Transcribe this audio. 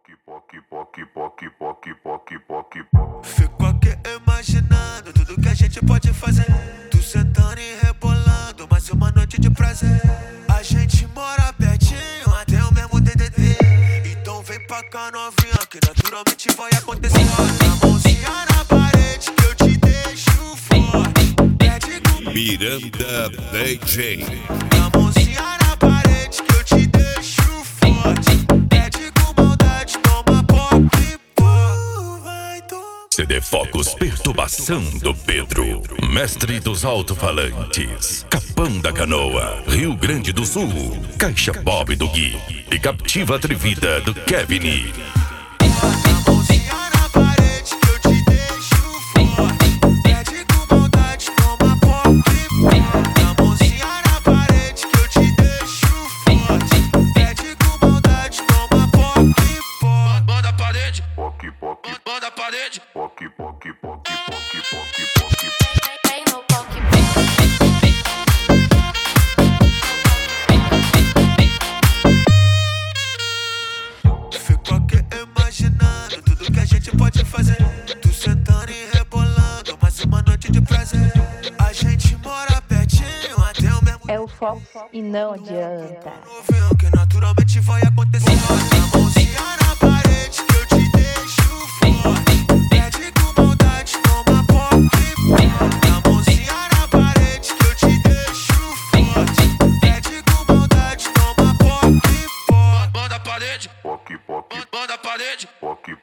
Fico aqui imaginando tudo que a gente pode fazer. Tu sentando e rebolando, mais uma noite de prazer. A gente mora pertinho, até o mesmo DDD. Então vem pra cá novinha, que naturalmente vai acontecer. A mãozinha na parede que eu te deixo forte. Pede comigo. Miranda DJ. A mãozinha na parede que eu te deixo forte. Pede com maldade, toma pop. CD Focus Perturbação do Pedro, mestre dos alto-falantes, Capão da Canoa, Rio Grande do Sul, Caixa Bob do Gui e Captiva Atrevida do Kevin. A mãozinha na parede que eu te deixo forte. Pede com maldade, toma pop. A mãozinha na parede que eu te deixo forte. Pede com maldade, toma pop. Banda a parede, banda a parede. Fico aqui imaginando tudo que a gente pode fazer. Tu sentando e rebolando, mais uma noite de prazer. A gente mora pertinho, até o mesmo É o foco e não adianta. novinho, que naturalmente vai acontecer. A mãozinha na parede que eu te deixo forte. Pede com maldade, toma pop. A mãozinha na parede que eu te deixo forte. Pede com maldade, toma pop. Banda a parede, banda a parede.